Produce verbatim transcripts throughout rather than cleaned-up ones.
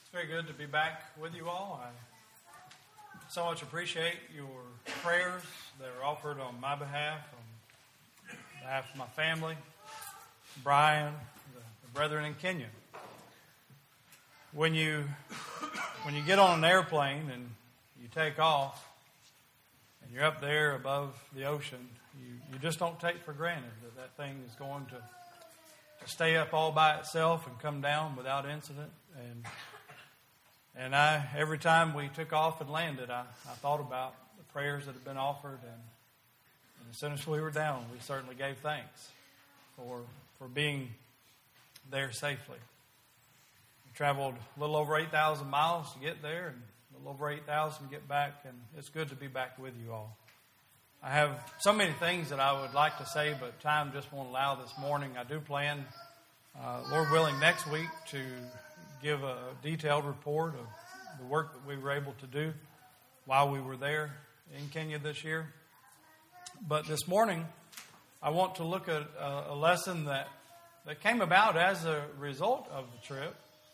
It's very good to be back with you all. I so much appreciate your prayers that are offered on my behalf, on behalf of my family, Brian, the, the brethren in Kenya. When you when you get on an airplane and you take off and you're up there above the ocean, you, you just don't take for granted that that thing is going to, to stay up all by itself and come down without incident. And And I, every time we took off and landed, I, I thought about the prayers that had been offered. And, and as soon as we were down, we certainly gave thanks for for being there safely. We traveled a little over eight thousand miles to get there and a little over eight thousand to get back. And it's good to be back with you all. I have so many things that I would like to say, but time just won't allow this morning. I do plan, uh, Lord willing, next week to give a detailed report of the work that we were able to do while we were there in Kenya this year. But this morning, I want to look at a, a lesson that, that came about as a result of the trip.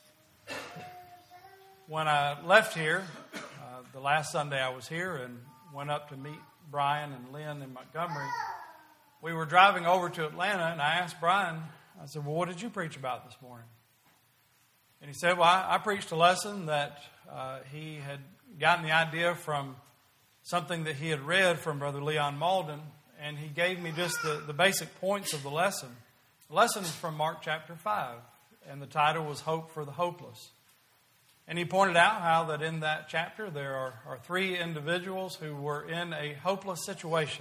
When I left here, uh, the last Sunday I was here and went up to meet Brian and Lynn in Montgomery, we were driving over to Atlanta, and I asked Brian, I said, well, what did you preach about this morning? And he said, well, I, I preached a lesson that uh, he had gotten the idea from something that he had read from Brother Leon Malden, and he gave me just the, the basic points of the lesson. The lesson is from Mark chapter five, and the title was Hope for the Hopeless. And he pointed out how that in that chapter there are, are three individuals who were in a hopeless situation.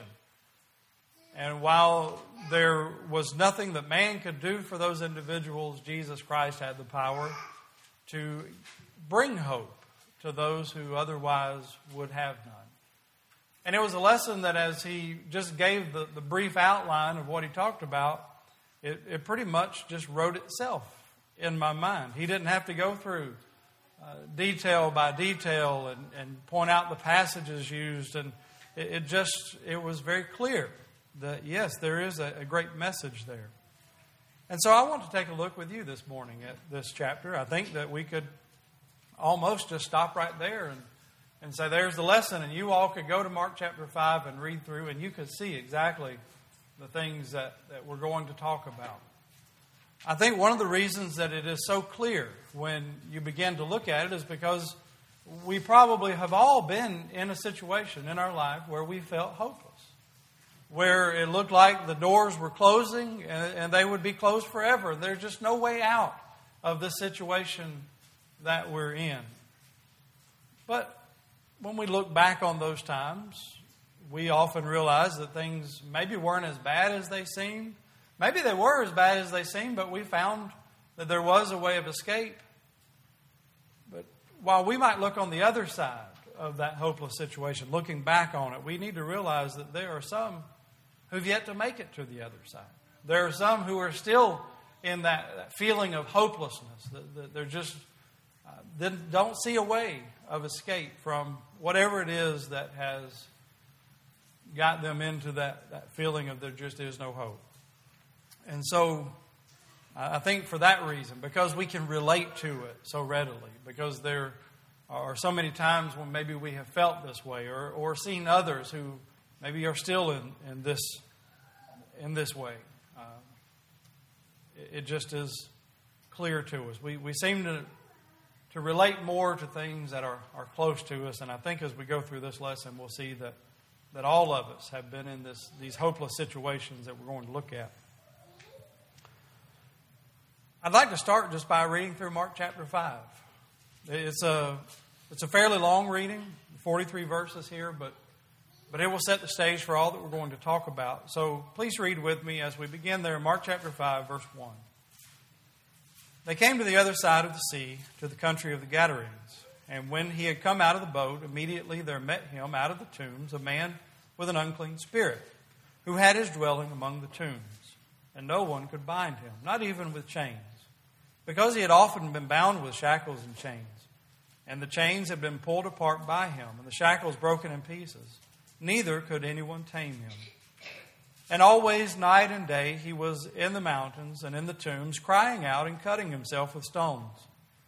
And while there was nothing that man could do for those individuals, Jesus Christ had the power to bring hope to those who otherwise would have none. And it was a lesson that as he just gave the, the brief outline of what he talked about, it, it pretty much just wrote itself in my mind. He didn't have to go through uh, detail by detail and, and point out the passages used. And it, it just, it was very clear that, yes, there is a, a great message there. And so I want to take a look with you this morning at this chapter. I think that we could almost just stop right there and, and say, there's the lesson. And you all could go to Mark chapter five and read through, and you could see exactly the things that, that we're going to talk about. I think one of the reasons that it is so clear when you begin to look at it is because we probably have all been in a situation in our life where we felt hopeless, where it looked like the doors were closing and, and they would be closed forever. There's just no way out of the situation that we're in. But when we look back on those times, we often realize that things maybe weren't as bad as they seemed. Maybe they were as bad as they seemed, but we found that there was a way of escape. But while we might look on the other side of that hopeless situation, looking back on it, we need to realize that there are some who've yet to make it to the other side. There are some who are still in that, that feeling of hopelessness. That, that they're just uh, they don't see a way of escape from whatever it is that has got them into that, that feeling of there just is no hope. And so I think for that reason, because we can relate to it so readily, because there are so many times when maybe we have felt this way or, or seen others who maybe are still in, in this in this way. Uh, it, it just is clear to us. We we seem to to relate more to things that are, are close to us. And I think as we go through this lesson, we'll see that, that all of us have been in this these hopeless situations that we're going to look at. I'd like to start just by reading through Mark chapter five. It's a it's a fairly long reading, forty-three verses here, but but it will set the stage for all that we're going to talk about. So please read with me as we begin there in Mark chapter five, verse one. They came to the other side of the sea, to the country of the Gadarenes. And when he had come out of the boat, immediately there met him out of the tombs a man with an unclean spirit, who had his dwelling among the tombs. And no one could bind him, not even with chains, because he had often been bound with shackles and chains. And the chains had been pulled apart by him, and the shackles broken in pieces. Neither could anyone tame him. And always, night and day, he was in the mountains and in the tombs, crying out and cutting himself with stones.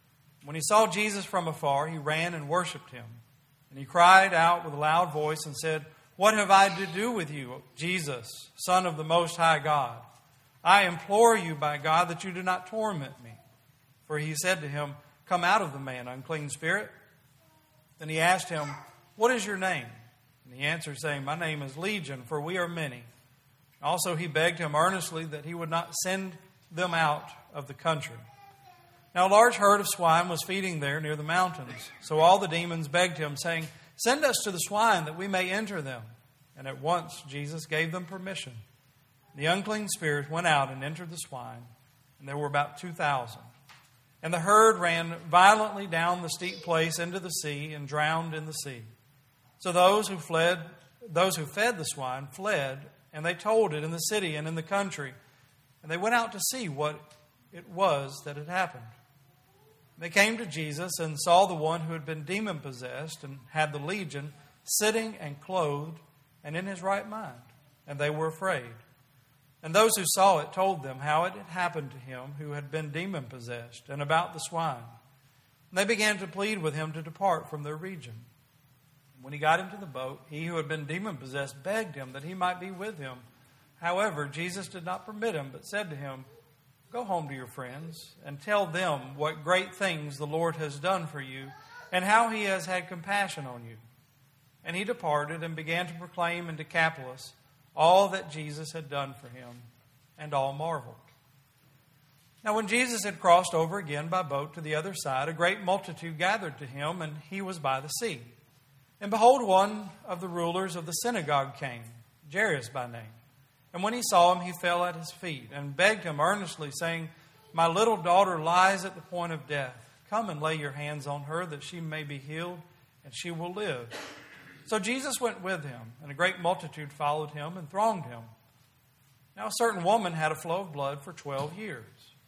When he saw Jesus from afar, he ran and worshipped him. And he cried out with a loud voice and said, "What have I to do with you, Jesus, Son of the Most High God? I implore you by God that you do not torment me." For he said to him, "Come out of the man, unclean spirit." Then he asked him, "What is your name?" And he answered, saying, "My name is Legion, for we are many." Also he begged him earnestly that he would not send them out of the country. Now a large herd of swine was feeding there near the mountains. So all the demons begged him, saying, "Send us to the swine that we may enter them." And at once Jesus gave them permission. The unclean spirits went out and entered the swine, and there were about two thousand. And the herd ran violently down the steep place into the sea and drowned in the sea. So those who fled, those who fed the swine fled, and they told it in the city and in the country. And they went out to see what it was that had happened. They came to Jesus and saw the one who had been demon-possessed and had the legion sitting and clothed and in his right mind. And they were afraid. And those who saw it told them how it had happened to him who had been demon-possessed and about the swine. And they began to plead with him to depart from their region. When he got into the boat, he who had been demon-possessed begged him that he might be with him. However, Jesus did not permit him, but said to him, "Go home to your friends and tell them what great things the Lord has done for you and how he has had compassion on you." And he departed and began to proclaim in Decapolis all that Jesus had done for him, and all marveled. Now when Jesus had crossed over again by boat to the other side, a great multitude gathered to him, and he was by the sea. And behold, one of the rulers of the synagogue came, Jairus by name. And when he saw him, he fell at his feet and begged him earnestly, saying, "My little daughter lies at the point of death. Come and lay your hands on her, that she may be healed, and she will live." So Jesus went with him, and a great multitude followed him and thronged him. Now a certain woman had a flow of blood for twelve years,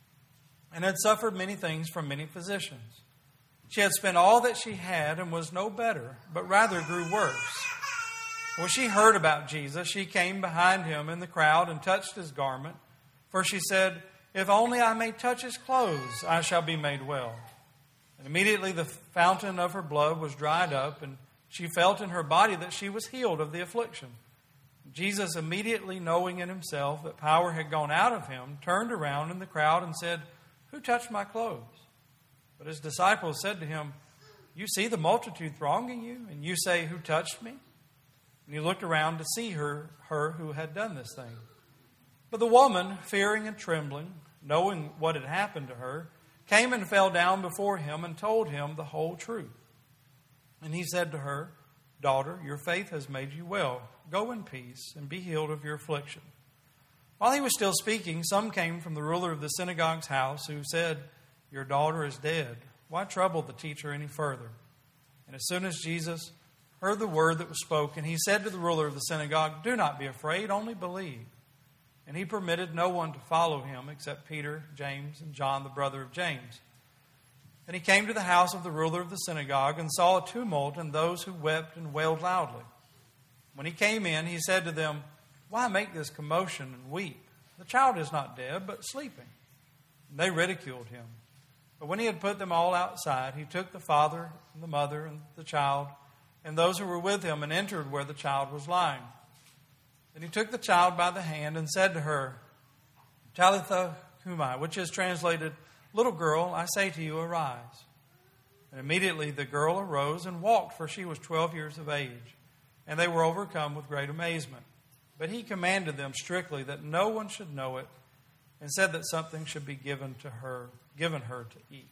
and had suffered many things from many physicians. She had spent all that she had and was no better, but rather grew worse. When she heard about Jesus, she came behind him in the crowd and touched his garment. For she said, "If only I may touch his clothes, I shall be made well." And immediately the fountain of her blood was dried up, and she felt in her body that she was healed of the affliction. Jesus, immediately knowing in himself that power had gone out of him, turned around in the crowd and said, "Who touched my clothes?" But his disciples said to him, "You see the multitude thronging you, and you say, 'Who touched me?'" And he looked around to see her, her who had done this thing. But the woman, fearing and trembling, knowing what had happened to her, came and fell down before him and told him the whole truth. And he said to her, "Daughter, your faith has made you well. Go in peace and be healed of your affliction." While he was still speaking, some came from the ruler of the synagogue's house who said, "Your daughter is dead. Why trouble the teacher any further?" And as soon as Jesus heard the word that was spoken, he said to the ruler of the synagogue, "Do not be afraid, only believe." And he permitted no one to follow him except Peter, James, and John, the brother of James. Then he came to the house of the ruler of the synagogue and saw a tumult and those who wept and wailed loudly. When he came in, he said to them, "Why make this commotion and weep? The child is not dead, but sleeping." And they ridiculed him. But when he had put them all outside, he took the father and the mother and the child and those who were with him and entered where the child was lying. Then he took the child by the hand and said to her, "Talitha cumi," which is translated, "Little girl, I say to you, arise." And immediately the girl arose and walked, for she was twelve years of age. And they were overcome with great amazement. But he commanded them strictly that no one should know it, and said that something should be given to her, given her to eat.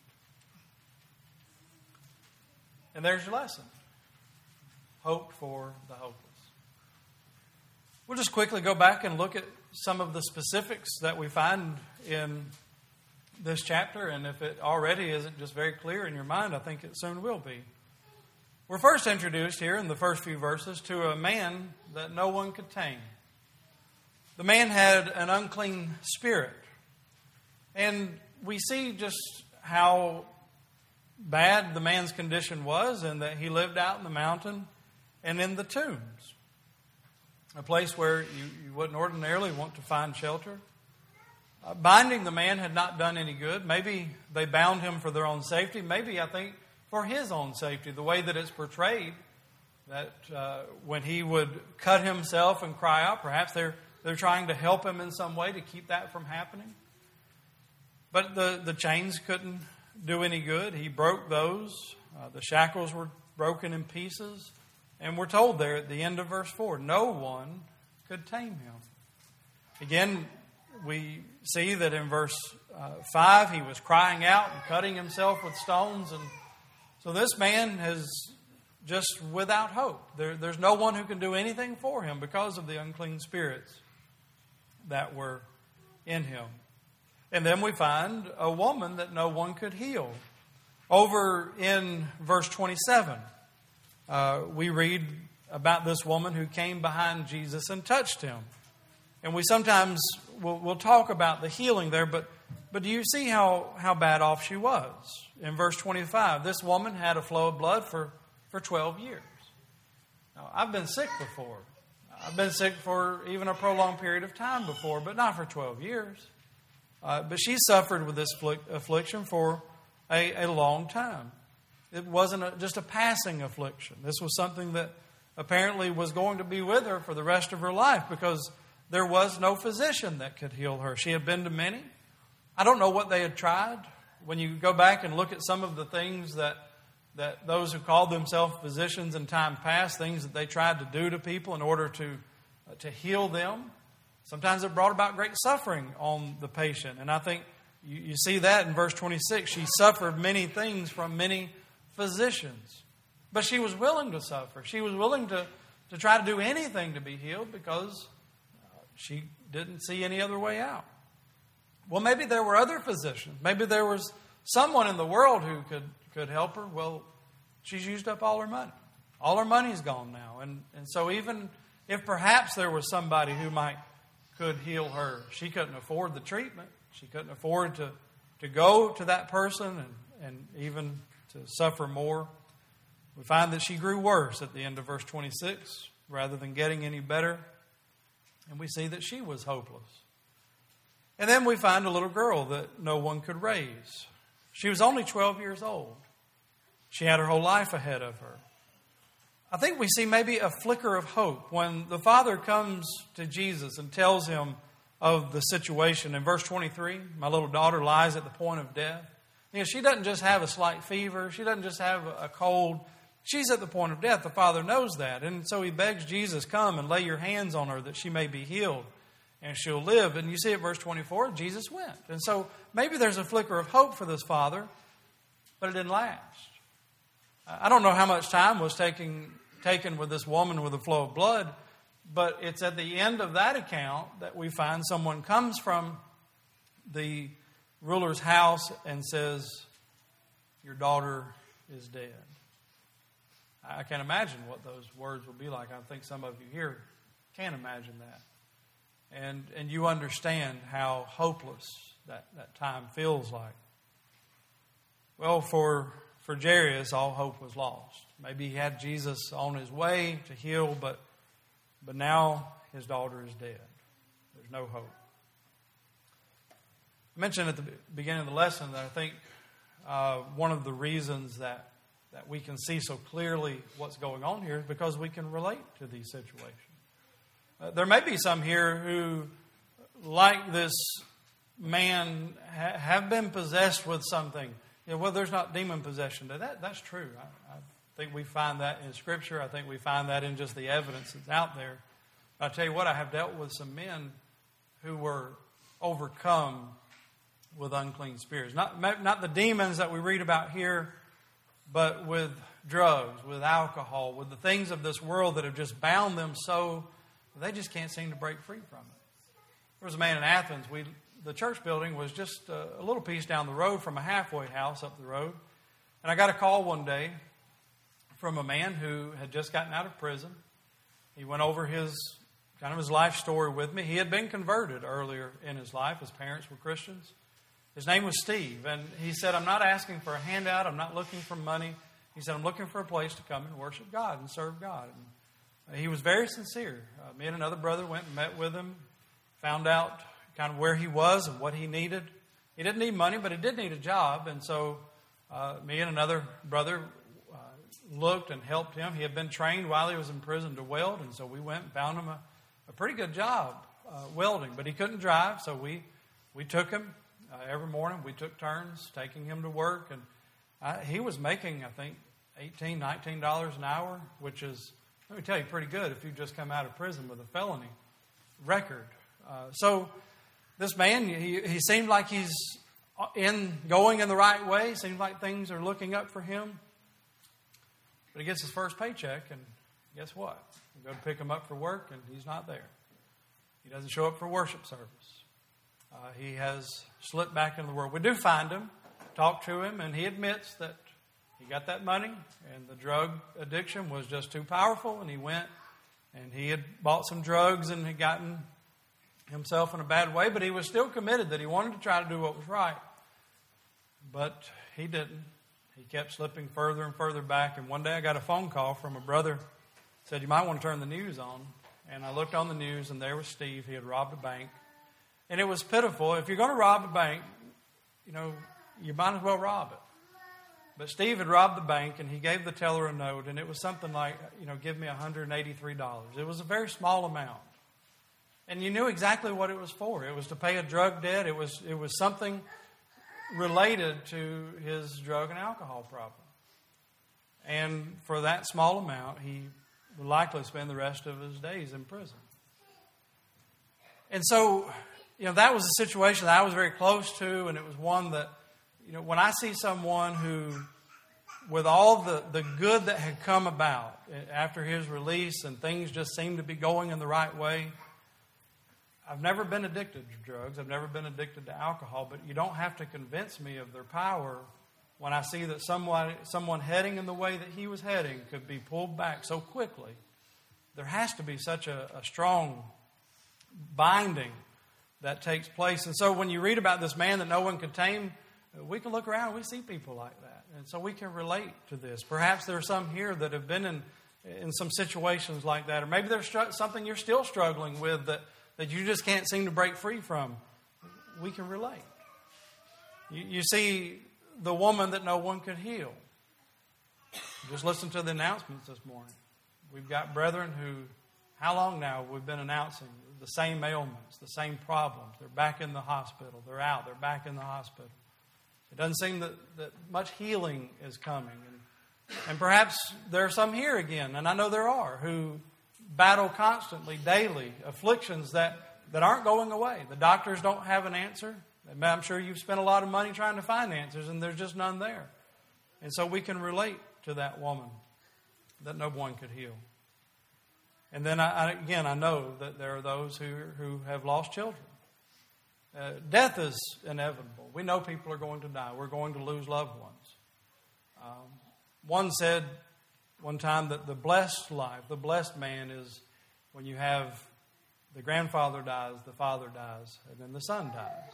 And there's your lesson. Hope for the hopeless. We'll just quickly go back and look at some of the specifics that we find in this chapter, and if it already isn't just very clear in your mind, I think it soon will be. We're first introduced here in the first few verses to a man that no one could tame. The man had an unclean spirit. And we see just how bad the man's condition was, and that he lived out in the mountain and in the tombs, a place where you, you wouldn't ordinarily want to find shelter. Uh, binding the man had not done any good. Maybe they bound him for their own safety. Maybe, I think, for his own safety, the way that it's portrayed, that uh, when he would cut himself and cry out, perhaps they're, they're trying to help him in some way to keep that from happening. But the, the chains couldn't do any good. He broke those. Uh, the shackles were broken in pieces. And we're told there at the end of verse four, no one could tame him. Again, we see that in verse uh, five, he was crying out and cutting himself with stones. And so this man is just without hope. There, there's no one who can do anything for him because of the unclean spirits that were in him. And then we find a woman that no one could heal. Over in verse twenty-seven, uh, we read about this woman who came behind Jesus and touched him. And we sometimes will we'll talk about the healing there, but, but do you see how, how bad off she was? In verse twenty-five, this woman had a flow of blood for, for twelve years. Now, I've been sick before. I've been sick for even a prolonged period of time before, but not for twelve years. Uh, but she suffered with this affliction for a, a long time. It wasn't a, just a passing affliction. This was something that apparently was going to be with her for the rest of her life because there was no physician that could heal her. She had been to many. I don't know what they had tried. When you go back and look at some of the things that, that those who called themselves physicians in time past, things that they tried to do to people in order to, uh, to heal them, sometimes it brought about great suffering on the patient. And I think you, you see that in verse twenty-six. She suffered many things from many physicians. But she was willing to suffer. She was willing to, to try to do anything to be healed because she didn't see any other way out. Well, maybe there were other physicians. Maybe there was someone in the world who could, could help her. Well, she's used up all her money. All her money's gone now. And, and so even if perhaps there was somebody who might could heal her, she couldn't afford the treatment. She couldn't afford to, to go to that person and, and even to suffer more. We find that she grew worse at the end of verse twenty-six rather than getting any better. And we see that she was hopeless. And then we find a little girl that no one could raise. She was only twelve years old. She had her whole life ahead of her. I think we see maybe a flicker of hope when the father comes to Jesus and tells him of the situation. In verse twenty-three, my little daughter lies at the point of death. You know, she doesn't just have a slight fever. She doesn't just have a cold. She's at the point of death. The father knows that. And so he begs Jesus, come and lay your hands on her that she may be healed and she'll live. And you see at verse twenty-four, Jesus went. And so maybe there's a flicker of hope for this father, but it didn't last. I don't know how much time was taking, taken with this woman with a flow of blood, but it's at the end of that account that we find someone comes from the ruler's house and says, your daughter is dead. I can't imagine what those words will be like. I think some of you here can imagine that. And and you understand how hopeless that, that time feels like. Well, for, for Jairus, all hope was lost. Maybe he had Jesus on his way to heal, but, but now his daughter is dead. There's no hope. I mentioned at the beginning of the lesson that I think uh, one of the reasons that that we can see so clearly what's going on here is because we can relate to these situations. Uh, there may be some here who, like this man, ha- have been possessed with something. You know, well, there's not demon possession. That, that's true. I, I think we find that in Scripture. I think we find that in just the evidence that's out there. I tell you what, I have dealt with some men who were overcome with unclean spirits. Not, not the demons that we read about here, but with drugs, with alcohol, with the things of this world that have just bound them so they just can't seem to break free from it. There was a man in Athens. We, the church building was just a, a little piece down the road from a halfway house up the road. And I got a call one day from a man who had just gotten out of prison. He went over his kind of his life story with me. He had been converted earlier in his life. His parents were Christians. His name was Steve, and he said, I'm not asking for a handout. I'm not looking for money. He said, I'm looking for a place to come and worship God and serve God. And he was very sincere. Uh, me and another brother went and met with him, found out kind of where he was and what he needed. He didn't need money, but he did need a job. And so uh, me and another brother uh, looked and helped him. He had been trained while he was in prison to weld, and so we went and found him a, a pretty good job uh, welding. But he couldn't drive, so we, we took him uh, every morning. We took turns taking him to work. And I, he was making, I think, eighteen dollars, nineteen dollars an hour, which is, let me tell you, pretty good if you just come out of prison with a felony record. Uh, so this man, he, he seemed like he's in going in the right way. Seems like things are looking up for him. But he gets his first paycheck, and guess what? We go to pick him up for work, and he's not there. He doesn't show up for worship service. Uh, he has slipped back into the world. We do find him, talk to him, and he admits that he got that money, and the drug addiction was just too powerful, and he went and he had bought some drugs and had gotten himself in a bad way, but he was still committed that he wanted to try to do what was right. But he didn't. He kept slipping further and further back, and one day I got a phone call from a brother, said, you might want to turn the news on. And I looked on the news, and there was Steve. He had robbed a bank. And it was pitiful. If you're going to rob a bank, you know, you might as well rob it. But Steve had robbed the bank, and he gave the teller a note, and it was something like, you know, give me one hundred eighty-three dollars. It was a very small amount. And you knew exactly what it was for. It was to pay a drug debt. It was, it was something related to his drug and alcohol problem. And for that small amount, he would likely spend the rest of his days in prison. And so, you know, that was a situation that I was very close to, and it was one that, you know, when I see someone who, with all the, the good that had come about after his release and things just seemed to be going in the right way, I've never been addicted to drugs. I've never been addicted to alcohol, but you don't have to convince me of their power when I see that someone, someone heading in the way that he was heading could be pulled back so quickly. There has to be such a, a strong binding that takes place. And so when you read about this man that no one could tame, we can look around and we see people like that. And so we can relate to this. Perhaps there are some here that have been in, in some situations like that. Or maybe there's something you're still struggling with that, that you just can't seem to break free from. We can relate. You, you see the woman that no one could heal. Just listen to the announcements this morning. We've got brethren who, how long now we've been announcing the same ailments, the same problems. They're back in the hospital. They're out. They're back in the hospital. It doesn't seem that, that much healing is coming. And, and perhaps there are some here again, and I know there are, who battle constantly, daily, afflictions that, that aren't going away. The doctors don't have an answer. I'm sure you've spent a lot of money trying to find answers, and there's just none there. And so we can relate to that woman that no one could heal. And then, I, I, again, I know that there are those who, who have lost children. Uh, death is inevitable. We know people are going to die. We're going to lose loved ones. Um, one said one time that the blessed life, the blessed man is when you have the grandfather dies, the father dies, and then the son dies.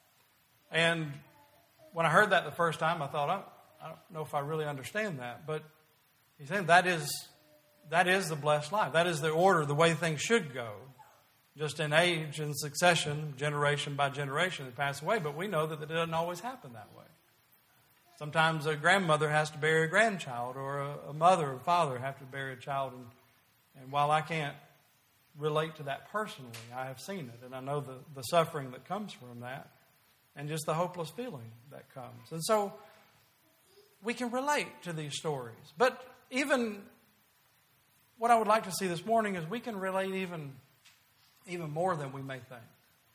And when I heard that the first time, I thought, I, I don't know if I really understand that. But he's saying that is, that is the blessed life. That is the order, the way things should go. Just in age and succession, generation by generation, they pass away. But we know that it doesn't always happen that way. Sometimes a grandmother has to bury a grandchild, or a, a mother or father have to bury a child. And, and while I can't relate to that personally, I have seen it. And I know the, the suffering that comes from that. And just the hopeless feeling that comes. And so we can relate to these stories. But even what I would like to see this morning is we can relate even, even more than we may think.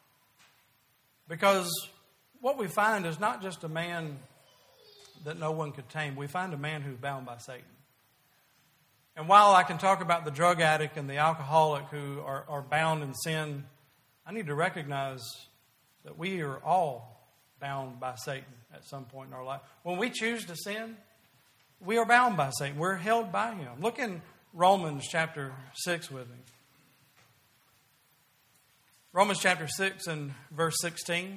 Because what we find is not just a man that no one could tame. We find a man who's bound by Satan. And while I can talk about the drug addict and the alcoholic who are, are bound in sin, I need to recognize that we are all bound by Satan at some point in our life. When we choose to sin, we are bound by Satan. We're held by him. Look in Romans chapter six with me. Romans chapter six and verse sixteen.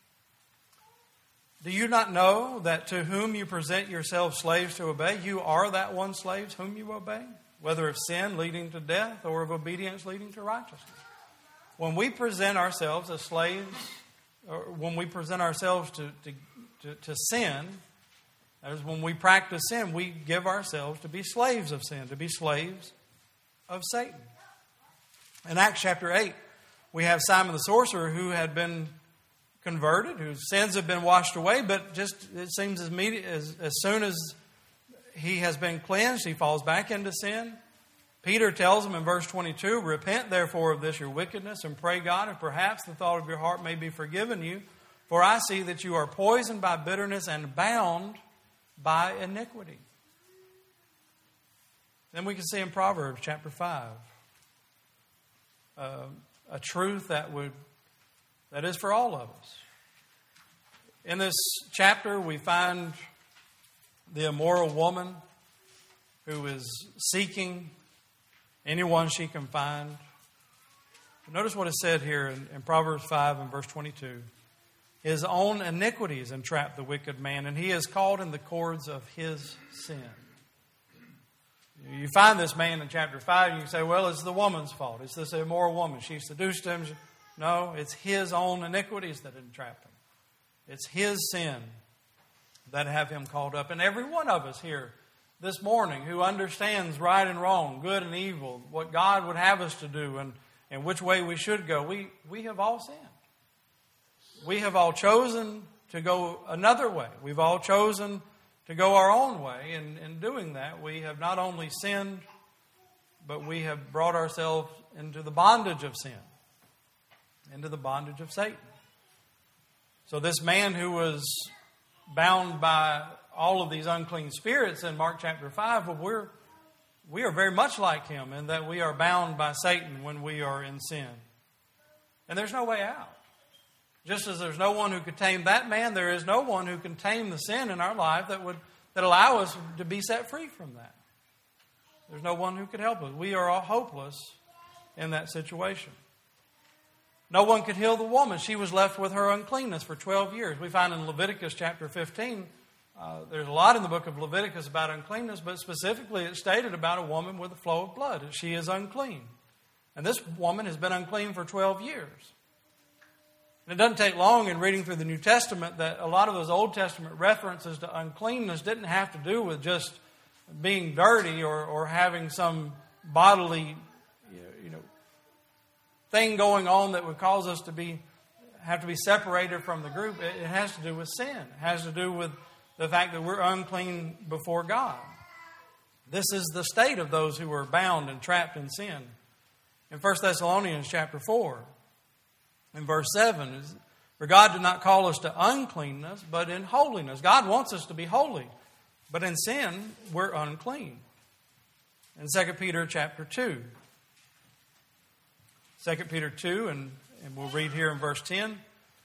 Do you not know that to whom you present yourselves slaves to obey, you are that one slave whom you obey, whether of sin leading to death or of obedience leading to righteousness? when we present ourselves as slaves, or when we present ourselves to, to, to, to sin, that is, when we practice sin, we give ourselves to be slaves of sin, to be slaves of Satan. In Acts chapter eight, we have Simon the sorcerer who had been converted, whose sins have been washed away, but just it seems as, immediate, as, as soon as he has been cleansed, he falls back into sin. Peter tells him in verse twenty-two, "Repent therefore of this your wickedness, and pray God, if perhaps the thought of your heart may be forgiven you. For I see that you are poisoned by bitterness and bound by iniquity." Then we can see in Proverbs chapter five, uh, a truth that would that is for all of us. In this chapter, we find the immoral woman who is seeking anyone she can find. Notice what is said here in, in Proverbs five and verse twenty-two. "His own iniquities entrap the wicked man, and he is caught in the cords of his sin." You find this man in chapter five, and you say, well, it's the woman's fault. It's this immoral woman. She seduced him. No, it's his own iniquities that entrap him. It's his sin that have him caught up. And every one of us here this morning who understands right and wrong, good and evil, what God would have us to do, and, and which way we should go, we, we have all sinned. We have all chosen to go another way. We've all chosen to go our own way. And in doing that, we have not only sinned, but we have brought ourselves into the bondage of sin, into the bondage of Satan. So this man who was bound by all of these unclean spirits in Mark chapter five, well, we're, we are very much like him in that we are bound by Satan when we are in sin. And there's no way out. Just as there's no one who could tame that man, there is no one who can tame the sin in our life that would that allow us to be set free from that. There's no one who could help us. We are all hopeless in that situation. No one could heal the woman. She was left with her uncleanness for twelve years. We find in Leviticus chapter fifteen, uh, there's a lot in the book of Leviticus about uncleanness, but specifically it's stated about a woman with a flow of blood. She is unclean. And this woman has been unclean for twelve years. And it doesn't take long in reading through the New Testament that a lot of those Old Testament references to uncleanness didn't have to do with just being dirty or, or having some bodily, you know, thing going on that would cause us to be have to be separated from the group. It, it has to do with sin. It has to do with the fact that we're unclean before God. This is the state of those who are bound and trapped in sin. In First Thessalonians chapter four, in verse seven, "For God did not call us to uncleanness, but in holiness." God wants us to be holy, but in sin, we're unclean. In Second Peter chapter two, Second Peter two, and, and we'll read here in verse ten,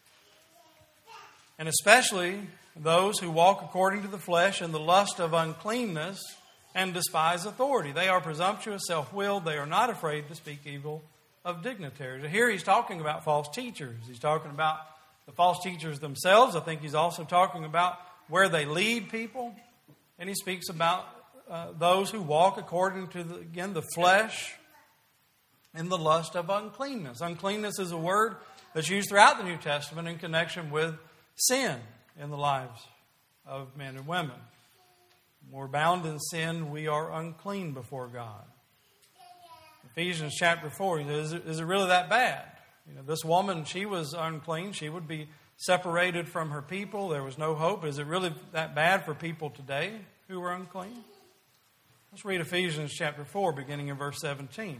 "And especially those who walk according to the flesh in the lust of uncleanness and despise authority. They are presumptuous, self-willed. They are not afraid to speak evil of dignitaries." Here he's talking about false teachers. He's talking about the false teachers themselves. I think he's also talking about where they lead people. And he speaks about uh, those who walk according to, the, again, the flesh in the lust of uncleanness. Uncleanness is a word that's used throughout the New Testament in connection with sin in the lives of men and women. When we're bound in sin, we are unclean before God. Ephesians chapter four, he says, is it really that bad? You know, this woman, she was unclean. She would be separated from her people. There was no hope. Is it really that bad for people today who are unclean? Let's read Ephesians chapter four, beginning in verse seventeen.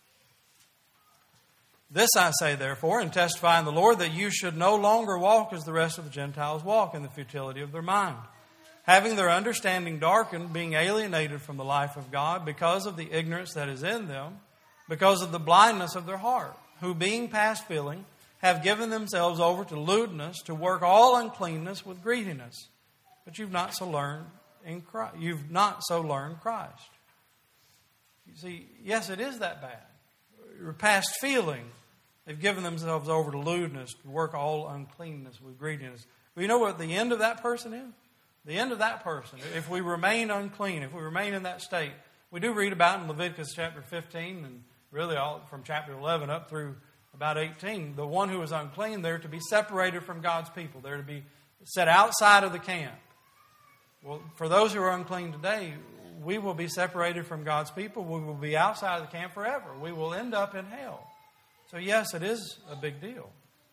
"This I say, therefore, and testify in the Lord, that you should no longer walk as the rest of the Gentiles walk, in the futility of their mind, having their understanding darkened, being alienated from the life of God because of the ignorance that is in them, because of the blindness of their heart, who being past feeling have given themselves over to lewdness, to work all uncleanness with greediness. But you've not so learned in Christ. You've not so learned Christ." You see, yes, it is that bad. You're past feeling. They've given themselves over to lewdness, to work all uncleanness with greediness. Well, you know what the end of that person is? The end of that person, if we remain unclean, if we remain in that state, we do read about in Leviticus chapter fifteen, and really all from chapter eleven up through about eighteen, the one who was unclean, they're to be separated from God's people. They're to be set outside of the camp. Well, for those who are unclean today, we will be separated from God's people. We will be outside of the camp forever. We will end up in hell. So yes, it is a big deal.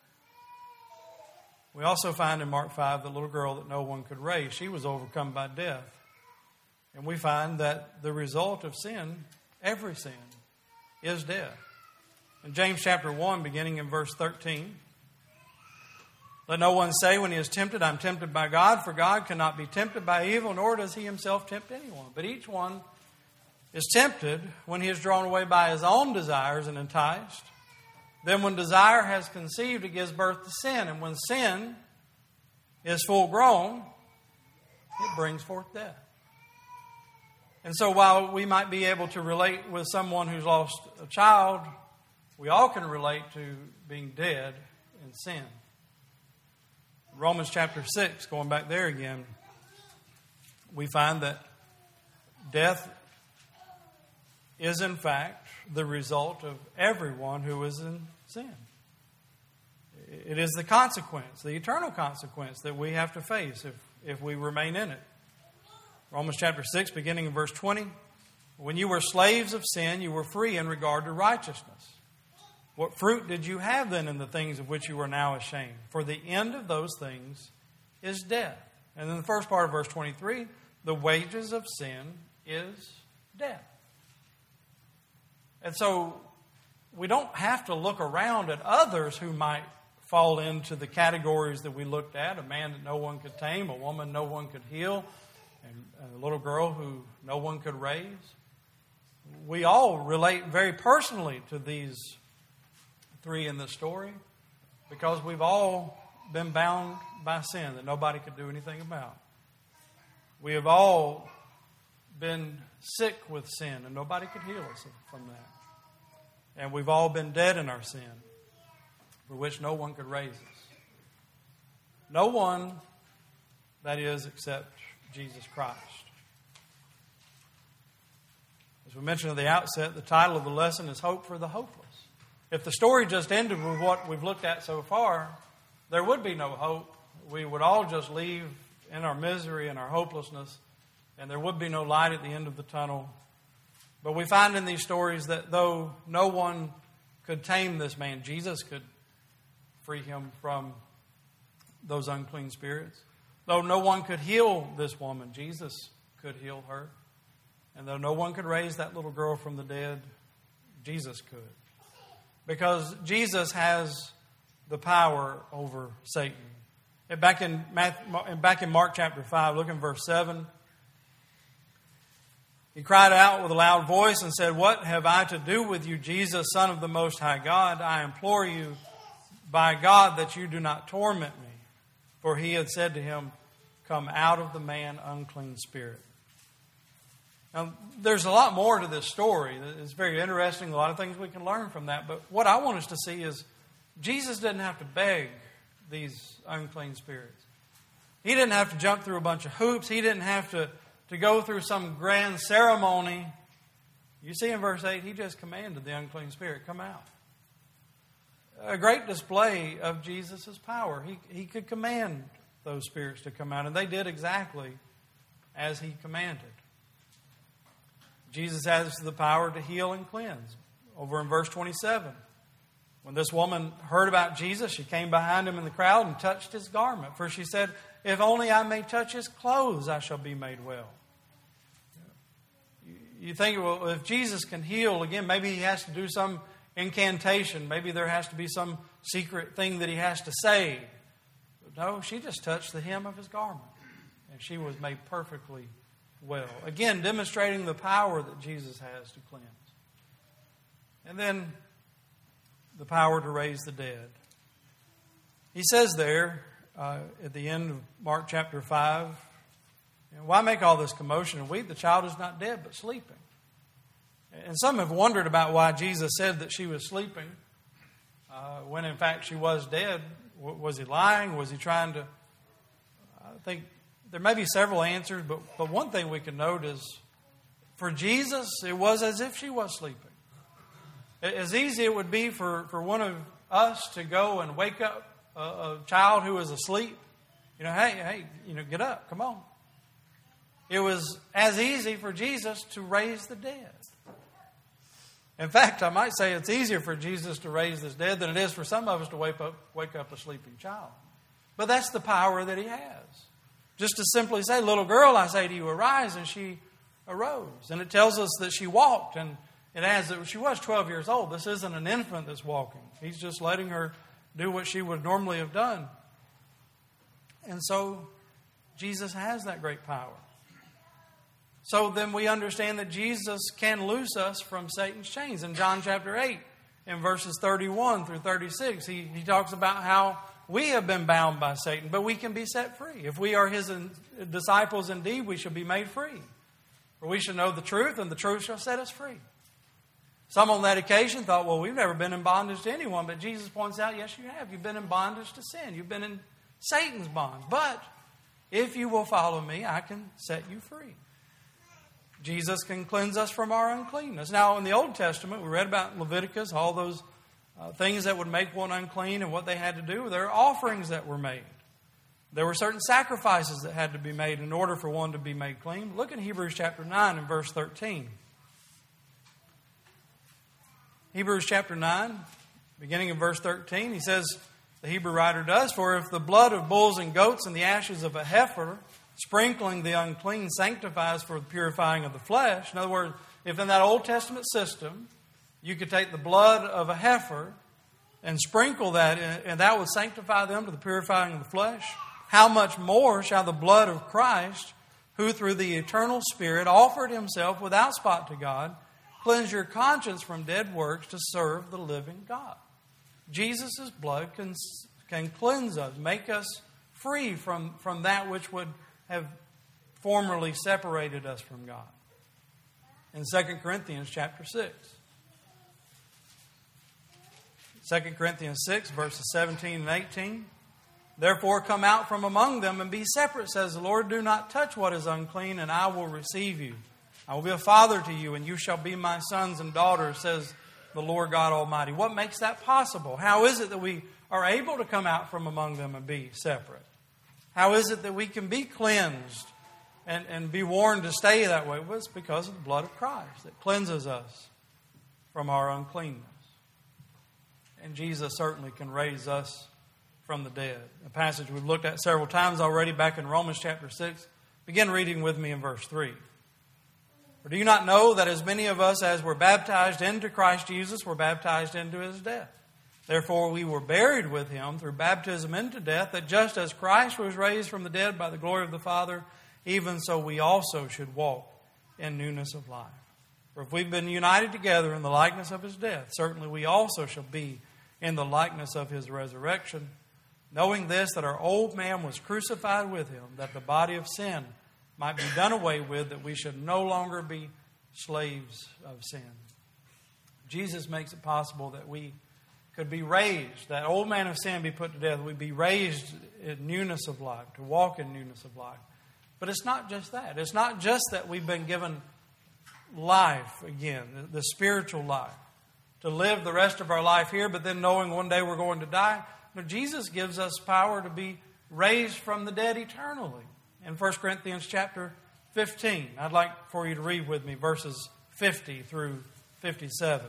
We also find in Mark five the little girl that no one could raise. She was overcome by death. And we find that the result of sin, every sin, is death. In James chapter one, beginning in verse thirteen, let no one say when he is tempted, I'm tempted by God, for God cannot be tempted by evil, nor does he himself tempt anyone. But each one is tempted when he is drawn away by his own desires and enticed. Then when desire has conceived, it gives birth to sin. And when sin is full grown, it brings forth death. And so while we might be able to relate with someone who's lost a child, we all can relate to being dead in sin. Romans chapter six, going back there again, we find that death is in fact the result of everyone who is in sin. It is the consequence, the eternal consequence that we have to face if, if we remain in it. Romans chapter six, beginning in verse twenty, when you were slaves of sin, you were free in regard to righteousness. What fruit did you have then in the things of which you are now ashamed? For the end of those things is death. And then the first part of verse twenty-three, the wages of sin is death. And so we don't have to look around at others who might fall into the categories that we looked at, a man that no one could tame, a woman no one could heal, and a little girl who no one could raise. We all relate very personally to these three in the story because we've all been bound by sin that nobody could do anything about. We have all been sick with sin and nobody could heal us from that. And we've all been dead in our sin for which no one could raise us. No one, that is, except Jesus Christ. As we mentioned at the outset, the title of the lesson is Hope for the Hopeless. If the story just ended with what we've looked at so far, there would be no hope. We would all just leave in our misery and our hopelessness, and there would be no light at the end of the tunnel. But we find in these stories that though no one could tame this man, Jesus could free him from those unclean spirits. Though no one could heal this woman, Jesus could heal her. And though no one could raise that little girl from the dead, Jesus could. Because Jesus has the power over Satan. And back in Matthew, back in Mark chapter five, look in verse seven. He cried out with a loud voice and said, "What have I to do with you, Jesus, Son of the Most High God? I implore you by God that you do not torment me." For he had said to him, "Come out of the man, unclean spirit." Now, there's a lot more to this story. It's very interesting. A lot of things we can learn from that. But what I want us to see is Jesus didn't have to beg these unclean spirits. He didn't have to jump through a bunch of hoops. He didn't have to, to go through some grand ceremony. You see in verse eight, he just commanded the unclean spirit, "Come out." A great display of Jesus' power. He, he could command those spirits to come out, and they did exactly as he commanded. Jesus has the power to heal and cleanse. Over in verse twenty-seven, when this woman heard about Jesus, she came behind him in the crowd and touched his garment. For she said, "If only I may touch his clothes, I shall be made well." You think, well, if Jesus can heal, again, maybe he has to do some incantation. Maybe there has to be some secret thing that he has to say. But no, she just touched the hem of his garment, and she was made perfectly well. Again, demonstrating the power that Jesus has to cleanse. And then the power to raise the dead. He says there uh, at the end of Mark chapter five, you know, "Why make all this commotion and weep? The child is not dead, but sleeping." And some have wondered about why Jesus said that she was sleeping uh, when in fact she was dead. W- was he lying? Was he trying to... I think there may be several answers, but, but one thing we can note is for Jesus, it was as if she was sleeping. As easy it would be for, for one of us to go and wake up a, a child who was asleep. You know, hey, hey, you know, get up, come on. It was as easy for Jesus to raise the dead. In fact, I might say it's easier for Jesus to raise the dead than it is for some of us to wake up, wake up a sleeping child. But that's the power that he has. Just to simply say, little girl, I say to you, arise, and she arose. And it tells us that she walked, and it adds that she was twelve years old. This isn't an infant that's walking. He's just letting her do what she would normally have done. And so Jesus has that great power. So then we understand that Jesus can loose us from Satan's chains. In John chapter eight, in verses thirty-one through thirty-six, he, he talks about how we have been bound by Satan, but we can be set free. If we are his disciples indeed, we shall be made free. For we shall know the truth, and the truth shall set us free. Some on that occasion thought, well, we've never been in bondage to anyone. But Jesus points out, yes, you have. You've been in bondage to sin. You've been in Satan's bonds. But if you will follow me, I can set you free. Jesus can cleanse us from our uncleanness. Now, in the Old Testament, we read about Leviticus, all those uh, things that would make one unclean and what they had to do. There are offerings that were made. There were certain sacrifices that had to be made in order for one to be made clean. Look at Hebrews chapter nine and verse thirteen. Hebrews chapter nine, beginning in verse thirteen, he says, the Hebrew writer does, for if the blood of bulls and goats and the ashes of a heifer, sprinkling the unclean, sanctifies for the purifying of the flesh. In other words, if in that Old Testament system, you could take the blood of a heifer and sprinkle that, and that would sanctify them to the purifying of the flesh, how much more shall the blood of Christ, who through the eternal Spirit offered himself without spot to God, cleanse your conscience from dead works to serve the living God. Jesus' blood can, can cleanse us, make us free from, from that which would have formerly separated us from God. In Second Corinthians chapter six. Second Corinthians six, verses seventeen and eighteen. Therefore come out from among them and be separate, says the Lord. Do not touch what is unclean, and I will receive you. I will be a father to you, and you shall be my sons and daughters, says the Lord God Almighty. What makes that possible? How is it that we are able to come out from among them and be separate? How is it that we can be cleansed and, and be warned to stay that way? Well, it's because of the blood of Christ that cleanses us from our uncleanness. And Jesus certainly can raise us from the dead. A passage we've looked at several times already back in Romans chapter six. Begin reading with me in verse three. For do you not know that as many of us as were baptized into Christ Jesus were baptized into his death? Therefore we were buried with him through baptism into death, that just as Christ was raised from the dead by the glory of the Father, even so we also should walk in newness of life. For if we've been united together in the likeness of his death, certainly we also shall be in the likeness of his resurrection, knowing this, that our old man was crucified with him, that the body of sin might be done away with, that we should no longer be slaves of sin. Jesus makes it possible that we could be raised, that old man of sin be put to death. We'd be raised in newness of life, to walk in newness of life. But it's not just that. It's not just that we've been given life again, the, the spiritual life, to live the rest of our life here, but then knowing one day we're going to die. No, Jesus gives us power to be raised from the dead eternally. In First Corinthians chapter fifteen, I'd like for you to read with me verses fifty through fifty-seven.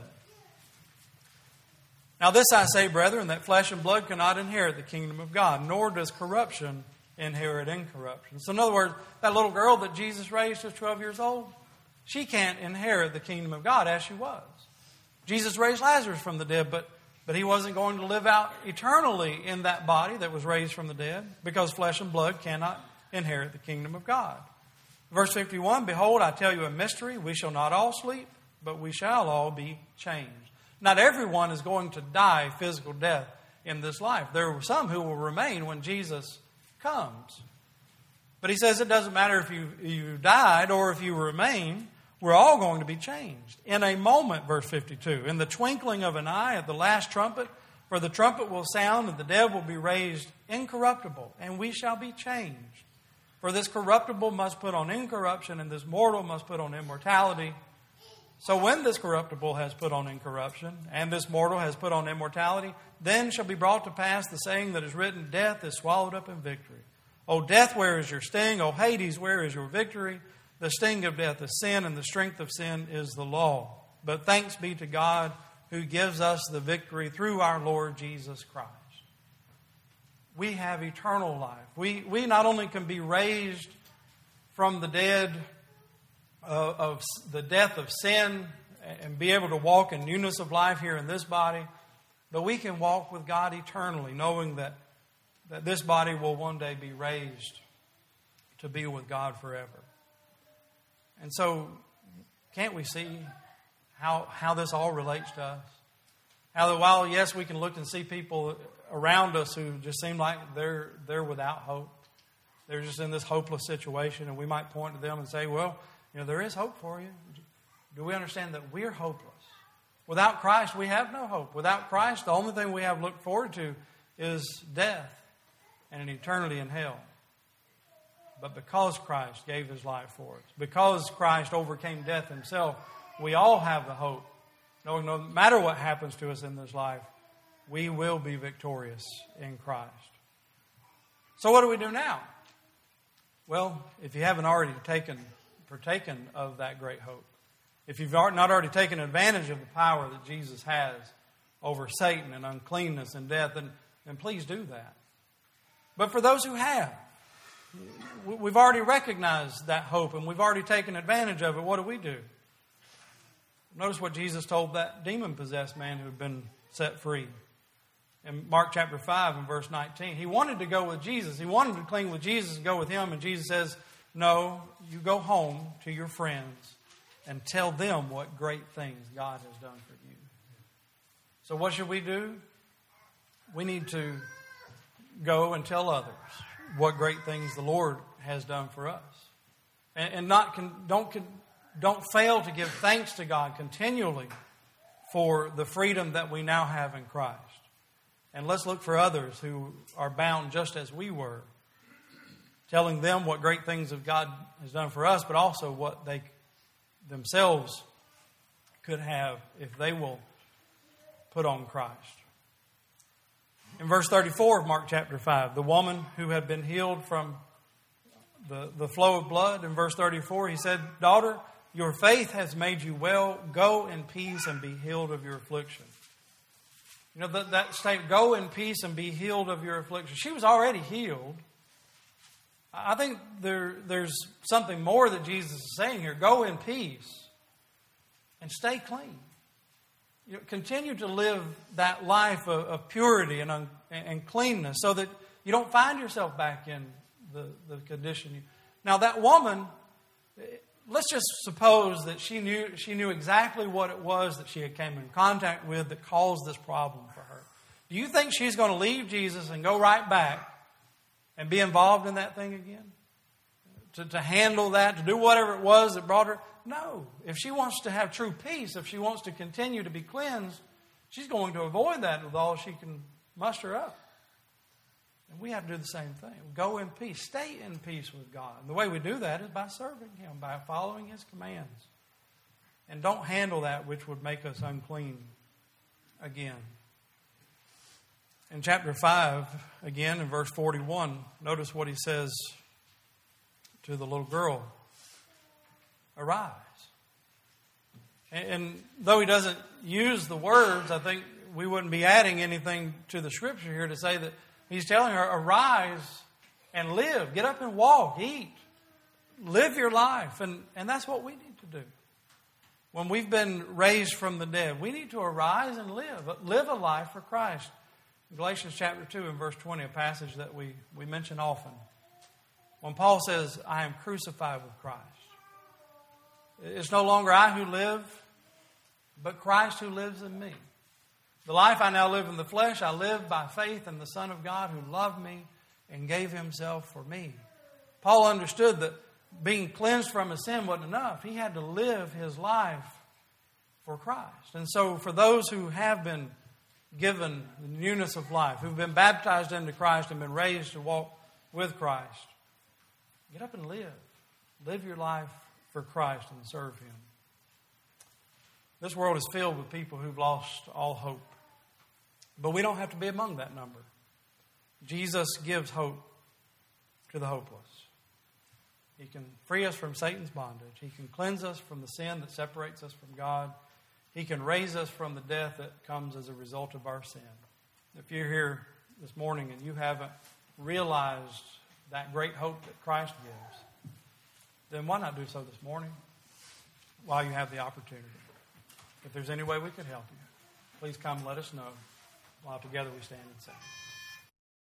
Now this I say, brethren, that flesh and blood cannot inherit the kingdom of God, nor does corruption inherit incorruption. So in other words, that little girl that Jesus raised who's twelve years old, she can't inherit the kingdom of God as she was. Jesus raised Lazarus from the dead, but, but he wasn't going to live out eternally in that body that was raised from the dead, because flesh and blood cannot inherit the kingdom of God. Verse fifty-one, behold, I tell you a mystery. We shall not all sleep, but we shall all be changed. Not everyone is going to die physical death in this life. There are some who will remain when Jesus comes. But he says it doesn't matter if you, you died or if you remain. We're all going to be changed. In a moment, verse fifty-two, in the twinkling of an eye at the last trumpet, for the trumpet will sound and the dead will be raised incorruptible, and we shall be changed. For this corruptible must put on incorruption, and this mortal must put on immortality. So when this corruptible has put on incorruption, and this mortal has put on immortality, then shall be brought to pass the saying that is written, Death is swallowed up in victory. O death, where is your sting? O Hades, where is your victory? The sting of death is sin, and the strength of sin is the law. But thanks be to God who gives us the victory through our Lord Jesus Christ. We have eternal life. We, we not only can be raised from the dead of, of the death of sin and be able to walk in newness of life here in this body, but we can walk with God eternally, knowing that, that this body will one day be raised to be with God forever. And so, can't we see how how this all relates to us? How that while, yes, we can look and see people around us who just seem like they're they're without hope. They're just in this hopeless situation, and we might point to them and say, well, you know, there is hope for you. Do we understand that we're hopeless? Without Christ, we have no hope. Without Christ, the only thing we have looked forward to is death and an eternity in hell. But because Christ gave His life for us, because Christ overcame death Himself, we all have the hope. No, no matter what happens to us in this life, we will be victorious in Christ. So what do we do now? Well, if you haven't already taken, partaken of that great hope, if you've not already taken advantage of the power that Jesus has over Satan and uncleanness and death, then, then please do that. But for those who have, we've already recognized that hope and we've already taken advantage of it. What do we do? Notice what Jesus told that demon-possessed man who had been set free. In Mark chapter five and verse nineteen. He wanted to go with Jesus. He wanted to cling with Jesus and go with Him. And Jesus says, no, you go home to your friends and tell them what great things God has done for you. So what should we do? We need to go and tell others what great things the Lord has done for us. And, and not con, don't, con, don't fail to give thanks to God continually for the freedom that we now have in Christ. And let's look for others who are bound just as we were, telling them what great things of God has done for us, but also what they themselves could have if they will put on Christ. In verse thirty-four of Mark chapter five, the woman who had been healed from the, the flow of blood, in verse thirty-four, He said, Daughter, your faith has made you well. Go in peace and be healed of your affliction. You know, that, that statement, go in peace and be healed of your affliction. She was already healed. I think there, there's something more that Jesus is saying here. Go in peace and stay clean. You know, continue to live that life of, of purity and, un, and cleanness so that you don't find yourself back in the, the condition. You, now that woman, let's just suppose that she knew she knew exactly what it was that she had came in contact with that caused this problem for her. Do you think she's going to leave Jesus and go right back and be involved in that thing again? To, to handle that, to do whatever it was that brought her? No. If she wants to have true peace, if she wants to continue to be cleansed, she's going to avoid that with all she can muster up. And we have to do the same thing. Go in peace. Stay in peace with God. And the way we do that is by serving Him, by following His commands. And don't handle that which would make us unclean again. In chapter five, again in verse forty-one, notice what He says to the little girl. Arise. And, and though He doesn't use the words, I think we wouldn't be adding anything to the Scripture here to say that He's telling her, arise and live. Get up and walk. Eat. Live your life. And, and that's what we need to do. When we've been raised from the dead, we need to arise and live. Live a life for Christ. In Galatians chapter two and verse twenty, a passage that we, we mention often. When Paul says, I am crucified with Christ. It's no longer I who live, but Christ who lives in me. The life I now live in the flesh, I live by faith in the Son of God who loved me and gave Himself for me. Paul understood that being cleansed from his sin wasn't enough. He had to live his life for Christ. And so for those who have been given the newness of life, who've been baptized into Christ and been raised to walk with Christ, get up and live. Live your life for Christ and serve Him. This world is filled with people who've lost all hope. But we don't have to be among that number. Jesus gives hope to the hopeless. He can free us from Satan's bondage. He can cleanse us from the sin that separates us from God. He can raise us from the death that comes as a result of our sin. If you're here this morning and you haven't realized that great hope that Christ gives, then why not do so this morning while you have the opportunity? If there's any way we could help you, please come let us know while together we stand and sing.